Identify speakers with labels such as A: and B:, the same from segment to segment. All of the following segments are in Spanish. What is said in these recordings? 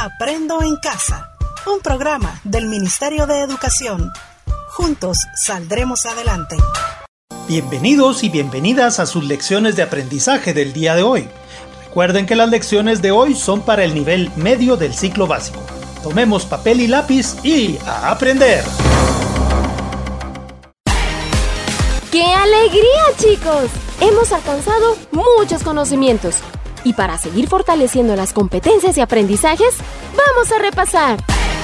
A: Aprendo en Casa, un programa del Ministerio de Educación. Juntos saldremos adelante.
B: Bienvenidos y bienvenidas a sus lecciones de aprendizaje del día de hoy. Recuerden que las lecciones de hoy son para el nivel medio del ciclo básico. Tomemos papel y lápiz y a aprender.
C: ¡Qué alegría, chicos! Hemos alcanzado muchos conocimientos. Y para seguir fortaleciendo las competencias y aprendizajes, vamos a repasar.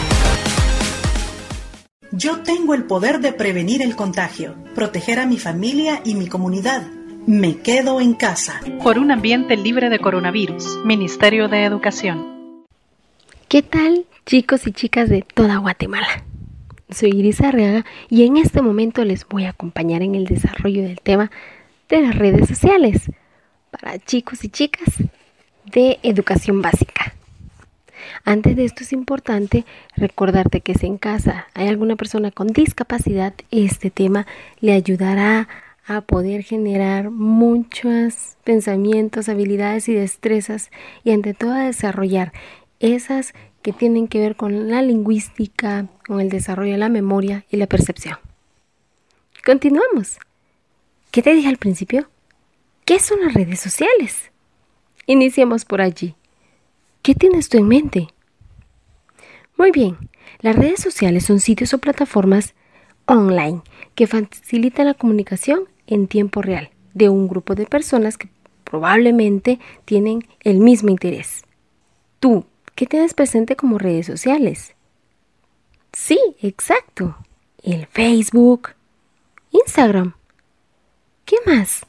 A: Yo tengo el poder de prevenir el contagio, proteger a mi familia y mi comunidad. Me quedo en casa.
D: Por un ambiente libre de coronavirus. Ministerio de Educación.
C: ¿Qué tal, chicos y chicas de toda Guatemala? Soy Iris Arriaga y en este momento les voy a acompañar en el desarrollo del tema de las redes sociales para chicos y chicas de educación básica. Antes de esto es importante recordarte que si en casa hay alguna persona con discapacidad, este tema le ayudará a poder generar muchos pensamientos, habilidades y destrezas y ante todo a desarrollar esas que tienen que ver con la lingüística, con el desarrollo de la memoria y la percepción. Continuamos. ¿Qué te dije al principio? ¿Qué son las redes sociales? Iniciemos por allí. ¿Qué tienes tú en mente? Muy bien, las redes sociales son sitios o plataformas online que facilitan la comunicación en tiempo real de un grupo de personas que probablemente tienen el mismo interés. ¿Tú qué tienes presente como redes sociales? Sí, exacto. El Facebook, Instagram. ¿Qué más?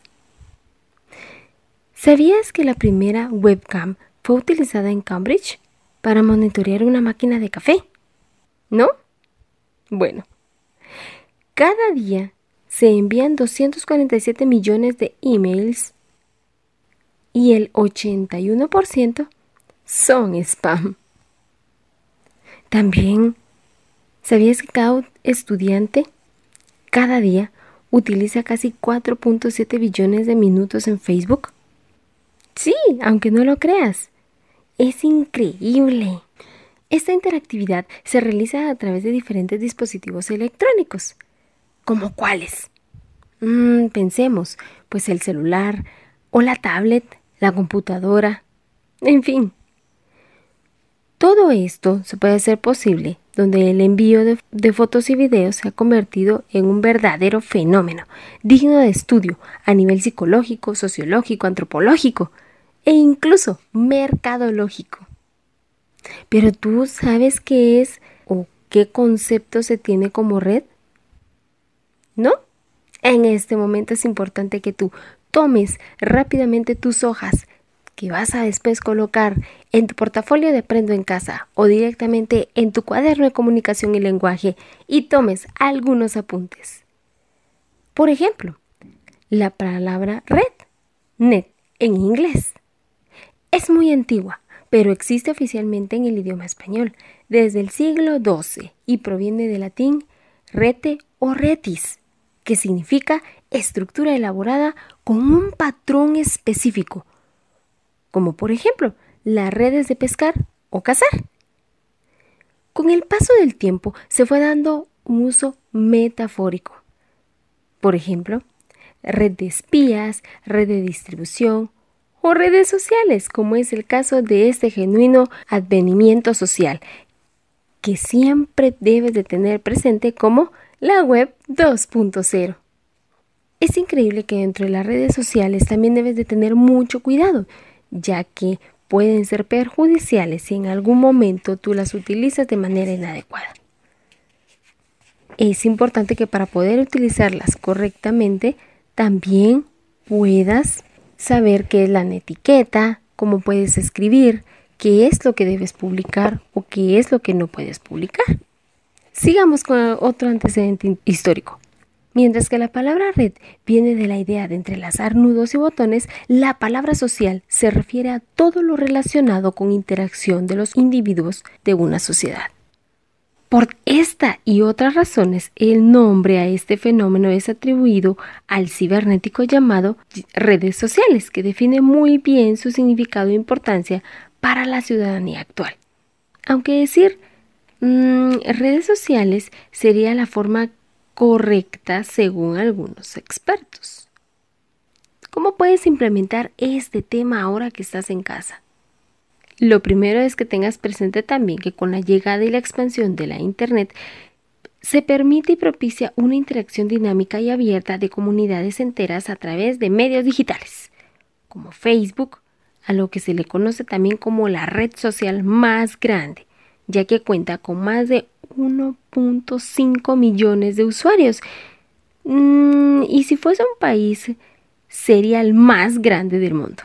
C: ¿Sabías que la primera webcam fue utilizada en Cambridge para monitorear una máquina de café? ¿No? Bueno, cada día se envían 247 millones de emails y el 81% son spam. También, ¿sabías que cada estudiante cada día utiliza casi 4.7 billones de minutos en Facebook? Sí, aunque no lo creas. Es increíble. Esta interactividad se realiza a través de diferentes dispositivos electrónicos. ¿Cómo cuáles? Pensemos, pues el celular o la tablet, la computadora, en fin. Todo esto se puede hacer posible donde el envío de fotos y videos se ha convertido en un verdadero fenómeno, digno de estudio a nivel psicológico, sociológico, antropológico e incluso mercadológico. Pero ¿tú sabes qué es o qué concepto se tiene como red? ¿No? En este momento es importante que tú tomes rápidamente tus hojas que vas a después colocar en tu portafolio de Aprendo en Casa o directamente en tu cuaderno de comunicación y lenguaje y tomes algunos apuntes. Por ejemplo, la palabra red, net, en inglés. Es muy antigua, pero existe oficialmente en el idioma español desde el siglo XII y proviene del latín rete o retis, que significa estructura elaborada con un patrón específico, como por ejemplo las redes de pescar o cazar. Con el paso del tiempo se fue dando un uso metafórico. Por ejemplo, red de espías, red de distribución o redes sociales, como es el caso de este genuino advenimiento social, que siempre debes de tener presente como la web 2.0. Es increíble que dentro de las redes sociales también debes de tener mucho cuidado, ya que pueden ser perjudiciales si en algún momento tú las utilizas de manera inadecuada. Es importante que para poder utilizarlas correctamente también puedas saber qué es la etiqueta, cómo puedes escribir, qué es lo que debes publicar o qué es lo que no puedes publicar. Sigamos con otro antecedente histórico. Mientras que la palabra red viene de la idea de entrelazar nudos y botones, la palabra social se refiere a todo lo relacionado con interacción de los individuos de una sociedad. Por esta y otras razones, el nombre a este fenómeno es atribuido al cibernético llamado redes sociales, que define muy bien su significado e importancia para la ciudadanía actual. Aunque decir redes sociales sería la forma correcta según algunos expertos. ¿Cómo puedes implementar este tema ahora que estás en casa? Lo primero es que tengas presente también que con la llegada y la expansión de la Internet se permite y propicia una interacción dinámica y abierta de comunidades enteras a través de medios digitales, como Facebook, a lo que se le conoce también como la red social más grande, ya que cuenta con más de 1.5 millones de usuarios. Y si fuese un país, sería el más grande del mundo.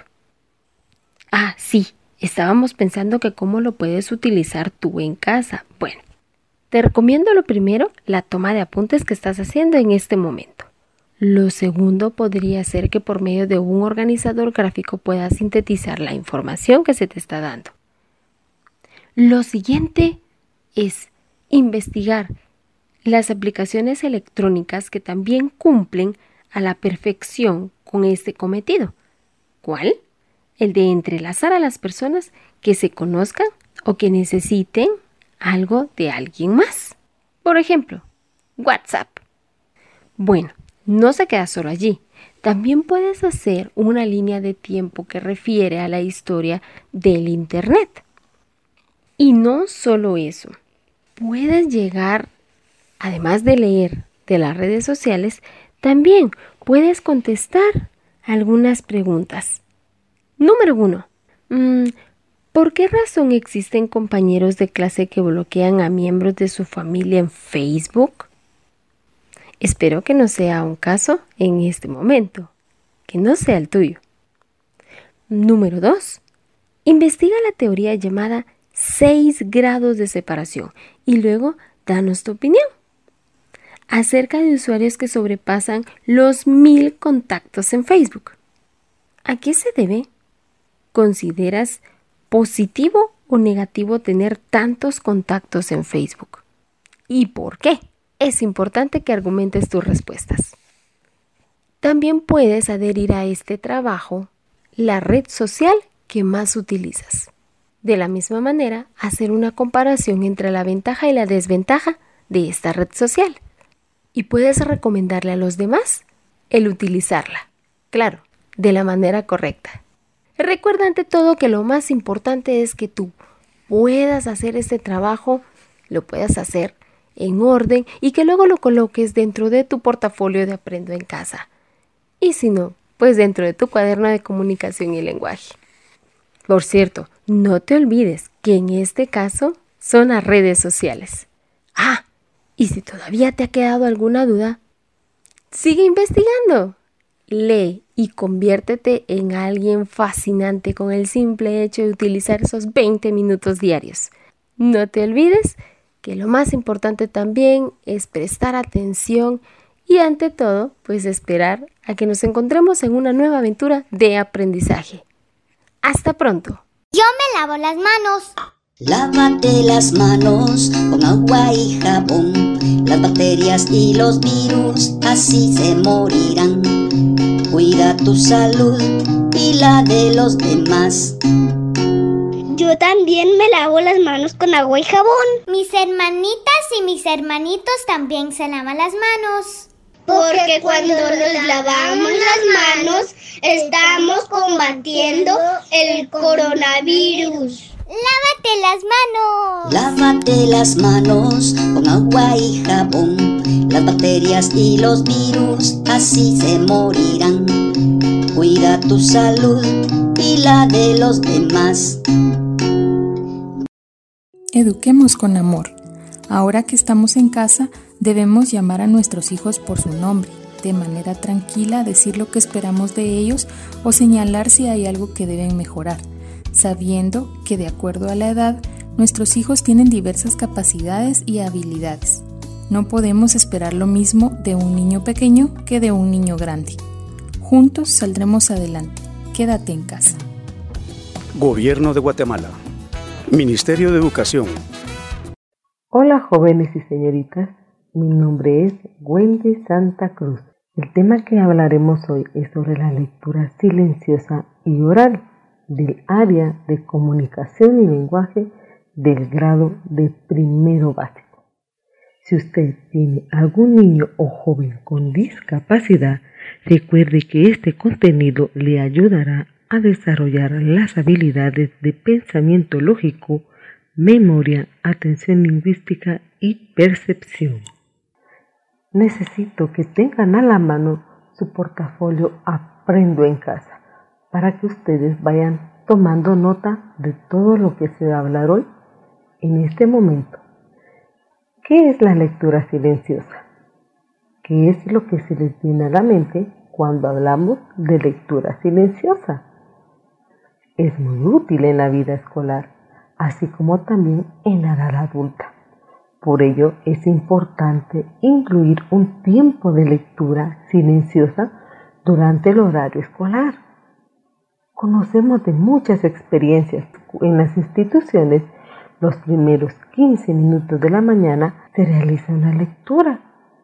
C: Ah, sí, estábamos pensando que cómo lo puedes utilizar tú en casa. Bueno, te recomiendo lo primero, la toma de apuntes que estás haciendo en este momento. Lo segundo podría ser que por medio de un organizador gráfico puedas sintetizar la información que se te está dando. Lo siguiente es investigar las aplicaciones electrónicas que también cumplen a la perfección con este cometido. ¿Cuál? El de entrelazar a las personas que se conozcan o que necesiten algo de alguien más. Por ejemplo, WhatsApp. Bueno, no se queda solo allí. También puedes hacer una línea de tiempo que refiere a la historia del Internet. Y no solo eso. Puedes llegar, además de leer de las redes sociales, también puedes contestar algunas preguntas. Número 1. ¿Por qué razón existen compañeros de clase que bloquean a miembros de su familia en Facebook? Espero que no sea un caso en este momento, que no sea el tuyo. Número 2. Investiga la teoría llamada 6 grados de separación y luego danos tu opinión acerca de usuarios que sobrepasan los 1000 contactos en Facebook. ¿A qué se debe? ¿Consideras positivo o negativo tener tantos contactos en Facebook? ¿Y por qué? Es importante que argumentes tus respuestas. También puedes adherir a este trabajo la red social que más utilizas. De la misma manera, hacer una comparación entre la ventaja y la desventaja de esta red social. Y puedes recomendarle a los demás el utilizarla. Claro, de la manera correcta. Recuerda ante todo que lo más importante es que tú puedas hacer este trabajo, lo puedas hacer en orden y que luego lo coloques dentro de tu portafolio de Aprendo en Casa. Y si no, pues dentro de tu cuaderno de comunicación y lenguaje. Por cierto, no te olvides que en este caso son las redes sociales. Ah, y si todavía te ha quedado alguna duda, sigue investigando. Lee y conviértete en alguien fascinante con el simple hecho de utilizar esos 20 minutos diarios. No te olvides que lo más importante también es prestar atención y ante todo, pues esperar a que nos encontremos en una nueva aventura de aprendizaje. ¡Hasta pronto!
E: Yo me lavo las manos.
F: Lávate las manos con agua y jabón. Las bacterias y los virus así se morirán. Cuida tu salud y la de los demás.
E: Yo también me lavo las manos con agua y jabón. Mis hermanitas y mis hermanitos también se lavan las manos. Porque cuando nos lavamos las manos, estamos combatiendo el coronavirus. ¡Lávate las manos!
F: Lávate las manos con agua y jabón. Las bacterias y los virus así se morirán. Cuida tu salud y la de los demás.
G: Eduquemos con amor. Ahora que estamos en casa, debemos llamar a nuestros hijos por su nombre, de manera tranquila decir lo que esperamos de ellos o señalar si hay algo que deben mejorar, sabiendo que de acuerdo a la edad, nuestros hijos tienen diversas capacidades y habilidades. No podemos esperar lo mismo de un niño pequeño que de un niño grande. Juntos saldremos adelante. Quédate en casa.
H: Gobierno de Guatemala. Ministerio de Educación.
I: Hola jóvenes y señoritas, mi nombre es Wendy Santa Cruz. El tema que hablaremos hoy es sobre la lectura silenciosa y oral del área de comunicación y lenguaje del grado de primero básico. Si usted tiene algún niño o joven con discapacidad, recuerde que este contenido le ayudará a desarrollar las habilidades de pensamiento lógico, memoria, atención lingüística y percepción. Necesito que tengan a la mano su portafolio Aprendo en Casa para que ustedes vayan tomando nota de todo lo que se va a hablar hoy en este momento. ¿Qué es la lectura silenciosa? ¿Qué es lo que se les viene a la mente cuando hablamos de lectura silenciosa? Es muy útil en la vida escolar, así como también en la edad adulta. Por ello es importante incluir un tiempo de lectura silenciosa durante el horario escolar. Conocemos de muchas experiencias. En las instituciones, los primeros 15 minutos de la mañana se realiza una lectura.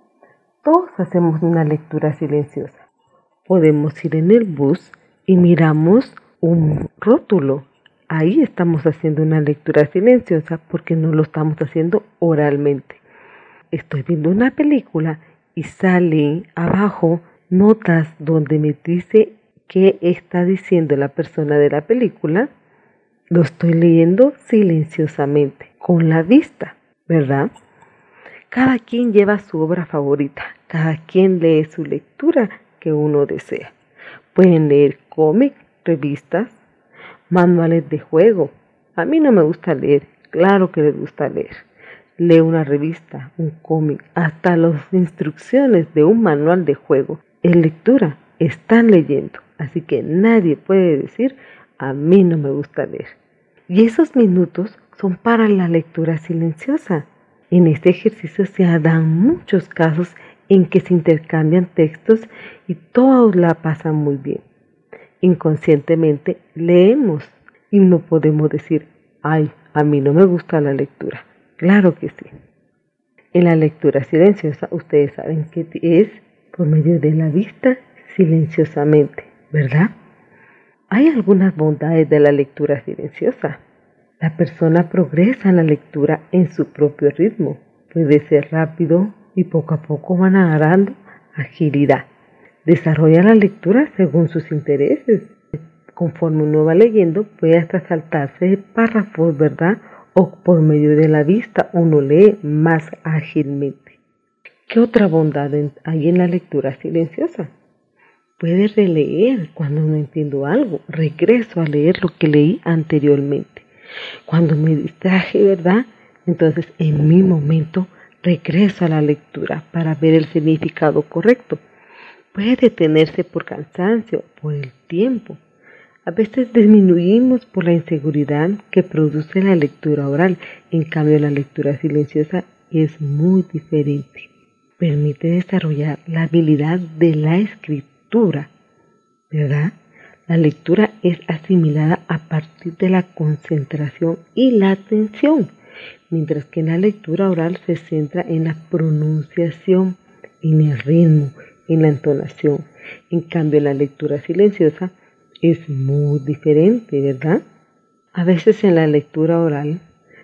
I: Todos hacemos una lectura silenciosa. Podemos ir en el bus y miramos un rótulo. Ahí estamos haciendo una lectura silenciosa porque no lo estamos haciendo oralmente. Estoy viendo una película y salen abajo notas donde me dice qué está diciendo la persona de la película. Lo estoy leyendo silenciosamente, con la vista, ¿verdad? Cada quien lleva su obra favorita, cada quien lee su lectura que uno desea. Pueden leer cómics, revistas, manuales de juego. A mí no me gusta leer, claro que les gusta leer. Leo una revista, un cómic, hasta las instrucciones de un manual de juego. En lectura están leyendo, así que nadie puede decir a mí no me gusta leer. Y esos minutos son para la lectura silenciosa. En este ejercicio se dan muchos casos en que se intercambian textos y todos la pasan muy bien. Inconscientemente leemos y no podemos decir, ay, a mí no me gusta la lectura. Claro que sí. En la lectura silenciosa, ustedes saben que es por medio de la vista silenciosamente, ¿verdad? Hay algunas bondades de la lectura silenciosa. La persona progresa en la lectura en su propio ritmo. Puede ser rápido y poco a poco van agarrando agilidad. Desarrolla la lectura según sus intereses. Conforme uno va leyendo, puede hasta saltarse de párrafos, ¿verdad? O por medio de la vista uno lee más ágilmente. ¿Qué otra bondad hay en la lectura silenciosa? Puede releer cuando no entiendo algo. Regreso a leer lo que leí anteriormente. Cuando me distraje, ¿verdad? Entonces en mi momento regreso a la lectura para ver el significado correcto. Puede detenerse por cansancio, por el tiempo. A veces disminuimos por la inseguridad que produce la lectura oral. En cambio, la lectura silenciosa es muy diferente. Permite desarrollar la habilidad de la escritura, ¿verdad? La lectura es asimilada a partir de la concentración y la atención, mientras que en la lectura oral se centra en la pronunciación, en el ritmo, en la entonación. En cambio, la lectura silenciosa es muy diferente, ¿verdad? A veces en la lectura oral,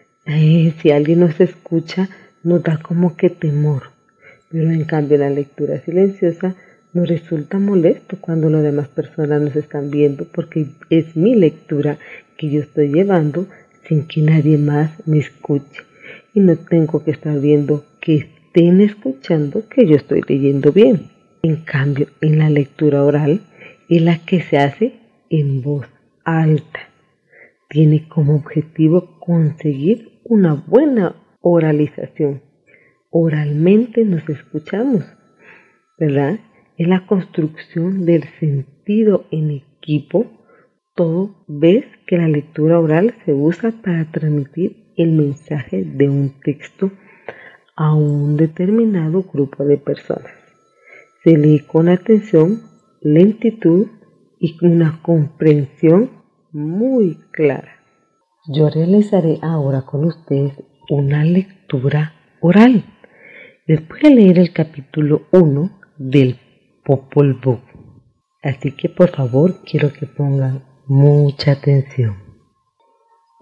I: si alguien nos escucha, nos da como que temor. Pero en cambio en la lectura silenciosa nos resulta molesto cuando las demás personas nos están viendo, porque es mi lectura que yo estoy llevando sin que nadie más me escuche. Y no tengo que estar viendo que estén escuchando que yo estoy leyendo bien. En cambio, en la lectura oral es la que se hace en voz alta. Tiene como objetivo conseguir una buena oralización. Oralmente nos escuchamos, ¿verdad? Es la construcción del sentido en equipo. Todo ves que la lectura oral se usa para transmitir el mensaje de un texto a un determinado grupo de personas. Se lee con atención, lentitud y una comprensión muy clara. Yo realizaré ahora con ustedes una lectura oral. Después de leer el capítulo 1 del Popol Vuh. Así que por favor quiero que pongan mucha atención.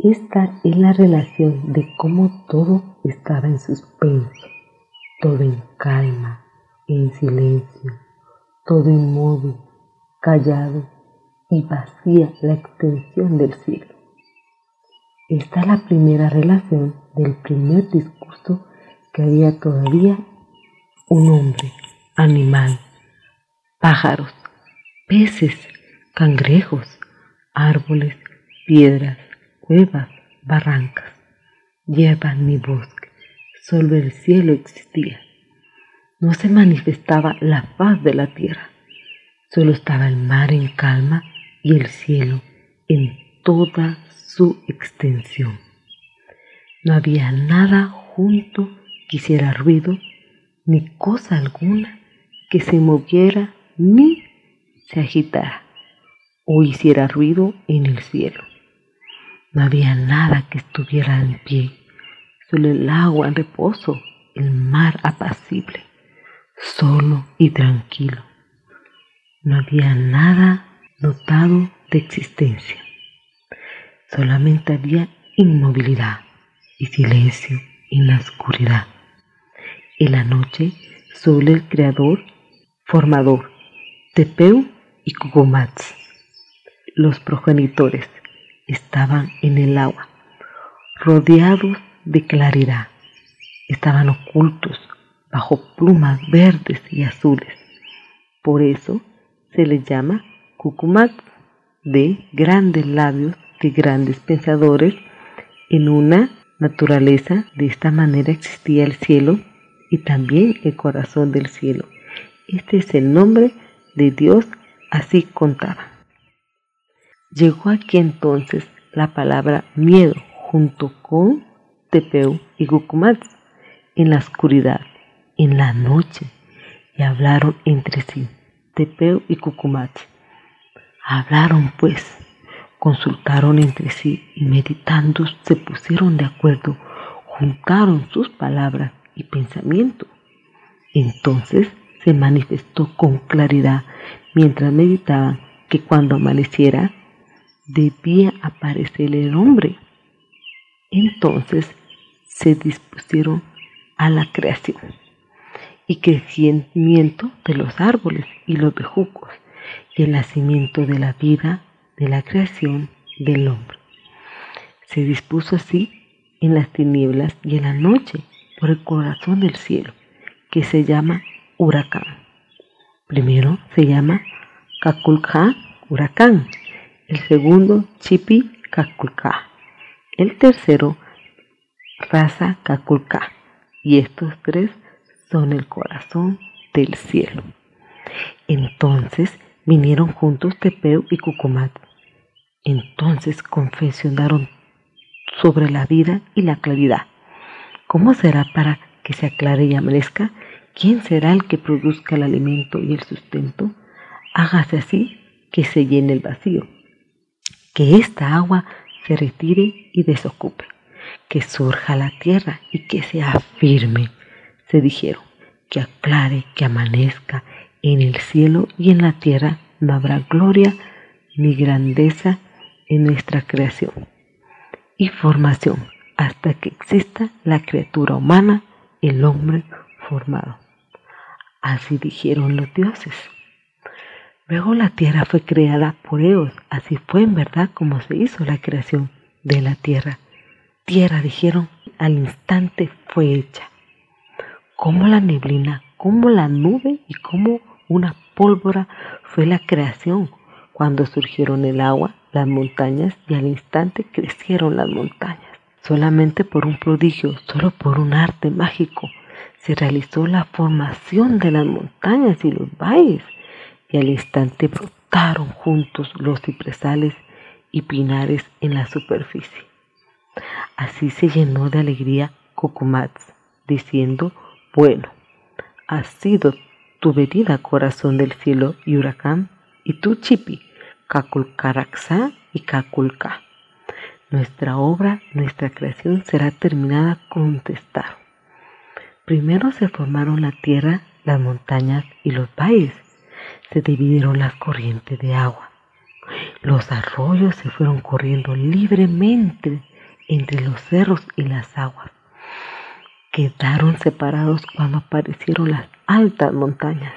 I: Esta es la relación de cómo todo estaba en suspenso, todo en calma, en silencio, todo inmóvil, callado y vacía la extensión del cielo. Esta es la primera relación del primer discurso que había todavía un hombre, animal, pájaros, peces, cangrejos, árboles, piedras, cuevas, barrancas, hierbas ni bosque. Solo el cielo existía. No se manifestaba la faz de la tierra. Solo estaba el mar en calma y el cielo en toda su extensión. No había nada junto que hiciera ruido, ni cosa alguna que se moviera ni se agitara o hiciera ruido en el cielo. No había nada que estuviera en pie, solo el agua en reposo, el mar apacible, solo y tranquilo. No había nada notado de existencia. Solamente había inmovilidad y silencio en la oscuridad. En la noche, solo el creador, formador, Tepeu y Cucumatz, los progenitores, estaban en el agua, rodeados de claridad. Estaban ocultos bajo plumas verdes y azules. Por eso se les llama Cucumatz, de grandes labios, de grandes pensadores. En una naturaleza de esta manera existía el cielo y también el corazón del cielo. Este es el nombre de Dios, así contaba. Llegó aquí entonces la palabra miedo junto con Tepeu y Cucumatz en la oscuridad, en la noche, y hablaron entre sí, Tepeu y Cucumatz. Hablaron pues, consultaron entre sí y meditando se pusieron de acuerdo, juntaron sus palabras y pensamientos. Entonces se manifestó con claridad mientras meditaban que cuando amaneciera debía aparecer el hombre. Entonces se dispusieron a la creación y crecimiento de los árboles y los bejucos y el nacimiento de la vida, de la creación del hombre. Se dispuso así en las tinieblas y en la noche por el corazón del cielo, que se llama huracán. Primero se llama Caculcá, huracán. El segundo, Chipi Caculcá. El tercero, Raza Caculcá. Y estos tres son el corazón del cielo. Entonces vinieron juntos Tepeu y Cucumatz. Entonces confesionaron sobre la vida y la claridad. ¿Cómo será para que se aclare y amanezca? ¿Quién será el que produzca el alimento y el sustento? Hágase así que se llene el vacío, que esta agua se retire y desocupe, que surja la tierra y que sea firme. Se dijeron, que aclare, que amanezca en el cielo y en la tierra, no habrá gloria ni grandeza en nuestra creación y formación hasta que exista la criatura humana, el hombre formado. Así dijeron los dioses. Luego la tierra fue creada por ellos, así fue en verdad como se hizo la creación de la tierra. Tierra, dijeron, al instante fue hecha. Como la neblina, como la nube y como una pólvora fue la creación. Cuando surgieron el agua, las montañas, y al instante crecieron las montañas. Solamente por un prodigio, solo por un arte mágico, se realizó la formación de las montañas y los valles, y al instante brotaron juntos los cipresales y pinares en la superficie. Así se llenó de alegría Cucumatz, diciendo, bueno, ha sido tu venida, corazón del cielo y huracán, y tú, Chipi, Caculcaraxá y Caculcá. Nuestra obra, nuestra creación será terminada, contestaron. Primero se formaron la tierra, las montañas y los valles. Se dividieron las corrientes de agua. Los arroyos se fueron corriendo libremente entre los cerros y las aguas. Quedaron separados cuando aparecieron las altas montañas.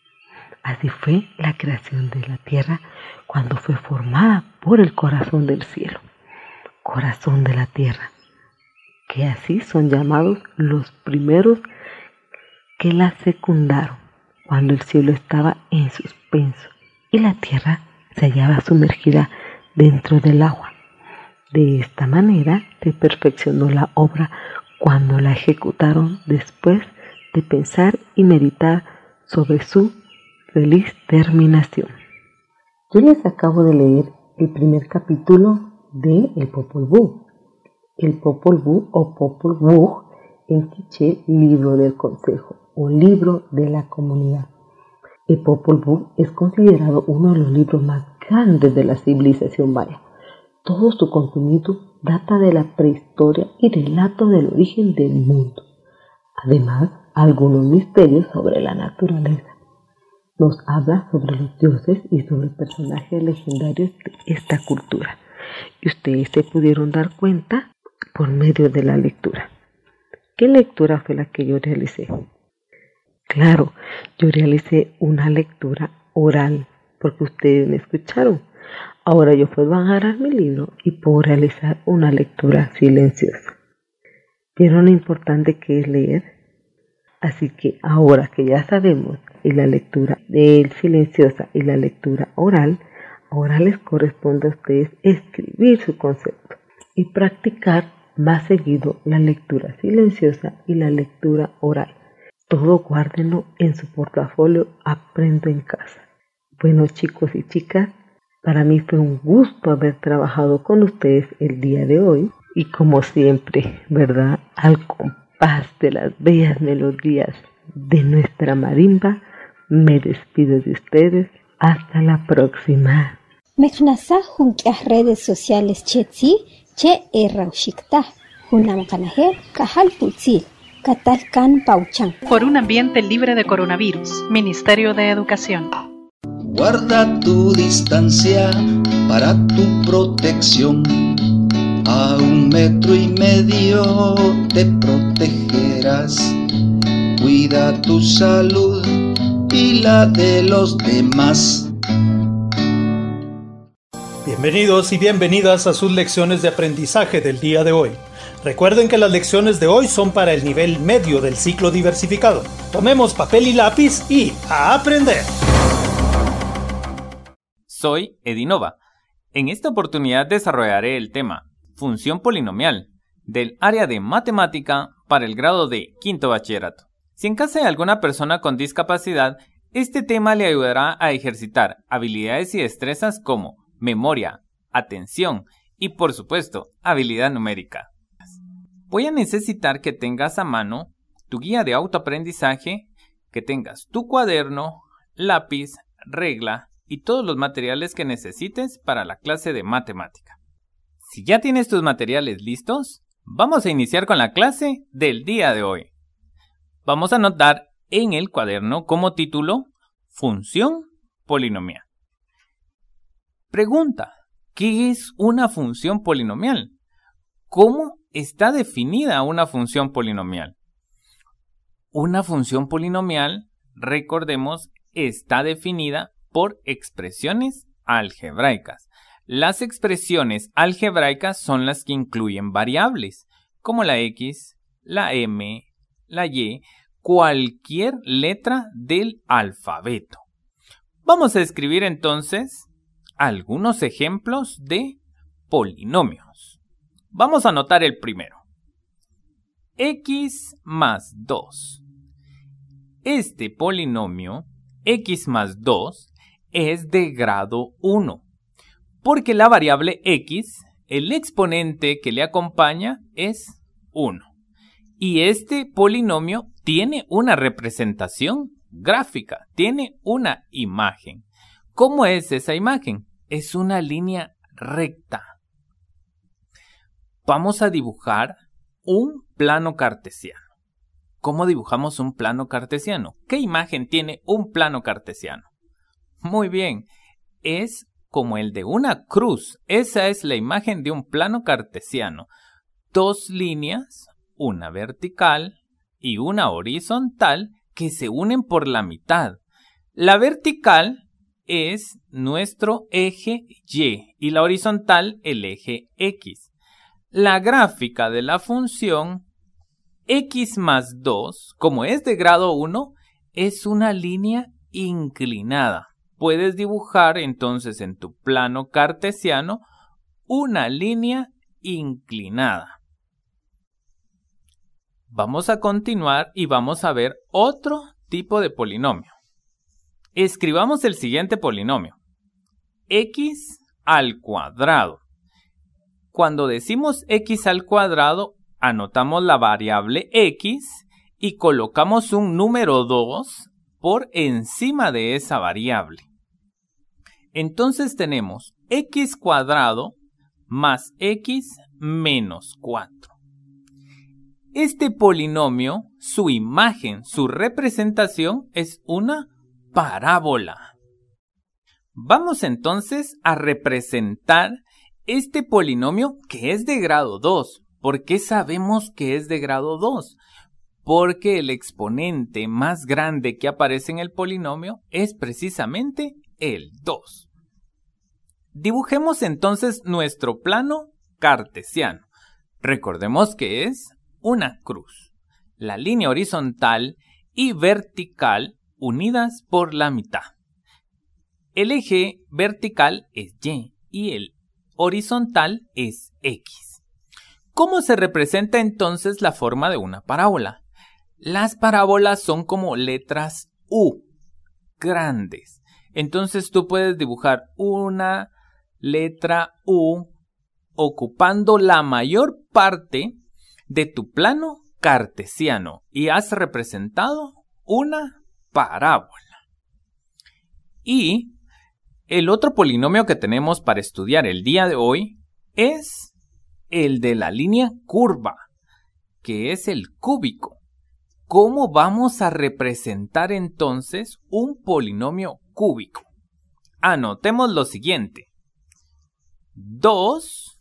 I: Así fue la creación de la tierra cuando fue formada por el corazón del cielo, corazón de la tierra, que así son llamados los primeros que la secundaron cuando el cielo estaba en suspenso y la tierra se hallaba sumergida dentro del agua. De esta manera se perfeccionó la obra cuando la ejecutaron después de pensar y meditar sobre su feliz terminación. Yo les acabo de leer el primer capítulo de El Popol Vuh. El Popol Vuh o Popol Vuh en quiché, libro del consejo o libro de la comunidad. El Popol Vuh es considerado uno de los libros más grandes de la civilización maya. Todo su contenido data de la prehistoria y relata del origen del mundo. Además, algunos misterios sobre la naturaleza. Nos habla sobre los dioses y sobre personajes legendarios de esta cultura. Y ustedes se pudieron dar cuenta por medio de la lectura. ¿Qué lectura fue la que yo realicé? Claro, yo realicé una lectura oral, porque ustedes me escucharon. Ahora yo puedo agarrar mi libro y puedo realizar una lectura silenciosa. ¿Vieron lo importante que es leer? Así que ahora que ya sabemos la lectura silenciosa y la lectura oral, ahora les corresponde a ustedes escribir su concepto y practicar más seguido la lectura silenciosa y la lectura oral. Todo guárdenlo en su portafolio Aprendo en Casa. Bueno, chicos y chicas, para mí fue un gusto haber trabajado con ustedes el día de hoy y como siempre, ¿verdad? Al compás de las bellas melodías de nuestra marimba, me despido de ustedes. Hasta la próxima.
J: Meknasa junkias redes sociales chetsi che erraushikta junamkanaje kahal putsil katalkan pauchan.
D: Por un ambiente libre de coronavirus, Ministerio de Educación.
K: Guarda tu distancia para tu protección. A 1,5 metros te protegerás. Cuida tu salud y la de los demás.
B: Bienvenidos y bienvenidas a sus lecciones de aprendizaje del día de hoy. Recuerden que las lecciones de hoy son para el nivel medio del ciclo diversificado. Tomemos papel y lápiz y ¡a aprender!
L: Soy Edinova. En esta oportunidad desarrollaré el tema Función polinomial del área de matemática para el grado de quinto bachillerato. Si en casa hay alguna persona con discapacidad, este tema le ayudará a ejercitar habilidades y destrezas como memoria, atención y, por supuesto, habilidad numérica. Voy a necesitar que tengas a mano tu guía de autoaprendizaje, que tengas tu cuaderno, lápiz, regla y todos los materiales que necesites para la clase de matemática. Si ya tienes tus materiales listos, vamos a iniciar con la clase del día de hoy. Vamos a anotar en el cuaderno como título Función polinomial. Pregunta: ¿qué es una función polinomial? ¿Cómo está definida una función polinomial? Una función polinomial, recordemos, está definida por expresiones algebraicas. Las expresiones algebraicas son las que incluyen variables, como la X, la M, la Y, cualquier letra del alfabeto. Vamos a escribir entonces algunos ejemplos de polinomios. Vamos a anotar el primero. X más 2. Este polinomio, X más 2, es de grado 1, porque la variable X, el exponente que le acompaña, es 1. Y este polinomio tiene una representación gráfica, tiene una imagen. ¿Cómo es esa imagen? Es una línea recta. Vamos a dibujar un plano cartesiano. ¿Cómo dibujamos un plano cartesiano? ¿Qué imagen tiene un plano cartesiano? Muy bien, es como el de una cruz. Esa es la imagen de un plano cartesiano. dos líneas, una vertical y una horizontal, que se unen por la mitad. La vertical es nuestro eje Y y la horizontal el eje X. La gráfica de la función x más 2, como es de grado 1, es una línea inclinada. Puedes dibujar entonces en tu plano cartesiano una línea inclinada. Vamos a continuar y vamos a ver otro tipo de polinomio. Escribamos el siguiente polinomio. X al cuadrado. Cuando decimos x al cuadrado, anotamos la variable x y colocamos un número 2 por encima de esa variable. Entonces tenemos x cuadrado más x menos 4. Este polinomio, su imagen, su representación es una parábola. Vamos entonces a representar este polinomio que es de grado 2. ¿Por qué sabemos que es de grado 2? Porque el exponente más grande que aparece en el polinomio es precisamente el 2. Dibujemos entonces nuestro plano cartesiano. Recordemos que es una cruz. La línea horizontal y vertical unidas por la mitad. El eje vertical es Y y el horizontal es X. ¿Cómo se representa entonces la forma de una parábola? Las parábolas son como letras U, grandes. Entonces tú puedes dibujar una letra U ocupando la mayor parte de tu plano cartesiano y has representado una parábola. Y el otro polinomio que tenemos para estudiar el día de hoy es el de la línea curva, que es el cúbico. ¿Cómo vamos a representar entonces un polinomio cúbico? Anotemos lo siguiente. 2x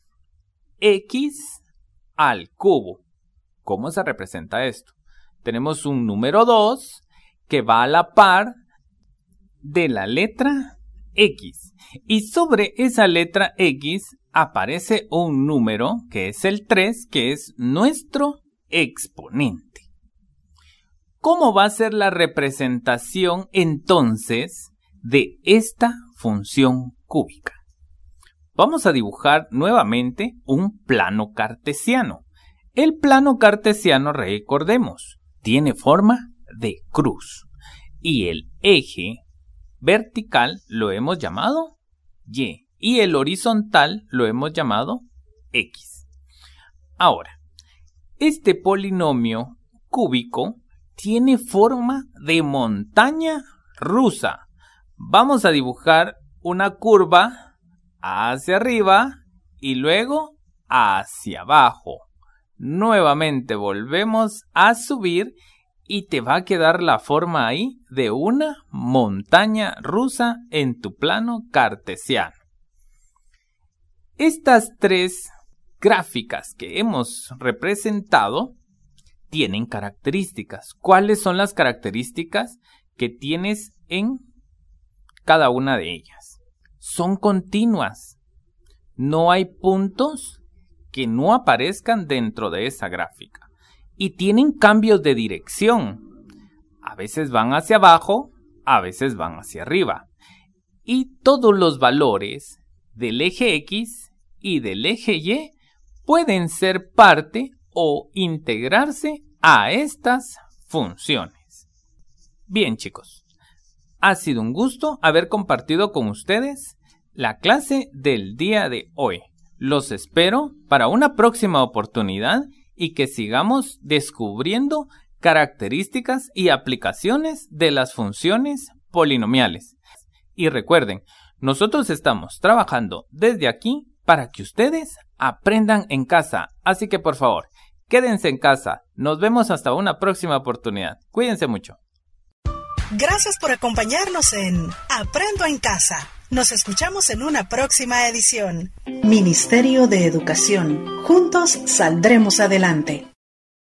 L: al cubo. ¿Cómo se representa esto? Tenemos un número 2 que va a la par de la letra X. Y sobre esa letra X aparece un número que es el 3, que es nuestro exponente. ¿Cómo va a ser la representación entonces de esta función cúbica? Vamos a dibujar nuevamente un plano cartesiano. El plano cartesiano, recordemos, tiene forma de cruz. Y el eje vertical lo hemos llamado Y. Y el horizontal lo hemos llamado X. Ahora, este polinomio cúbico tiene forma de montaña rusa. Vamos a dibujar una curva hacia arriba y luego hacia abajo. Nuevamente volvemos a subir y te va a quedar la forma ahí de una montaña rusa en tu plano cartesiano. Estas tres gráficas que hemos representado tienen características. ¿Cuáles son las características que tienes en cada una de ellas? Son continuas. No hay puntos que no aparezcan dentro de esa gráfica. Y tienen cambios de dirección. A veces van hacia abajo, a veces van hacia arriba. Y todos los valores del eje X y del eje Y pueden ser parte o integrarse a estas funciones. Bien, chicos, ha sido un gusto haber compartido con ustedes la clase del día de hoy. Los espero para una próxima oportunidad y que sigamos descubriendo características y aplicaciones de las funciones polinomiales. Y recuerden, nosotros estamos trabajando desde aquí para que ustedes aprendan en casa. Así que por favor, quédense en casa. Nos vemos hasta una próxima oportunidad. Cuídense mucho.
A: Gracias por acompañarnos en Aprendo en Casa. Nos escuchamos en una próxima edición. Ministerio de Educación. Juntos saldremos adelante.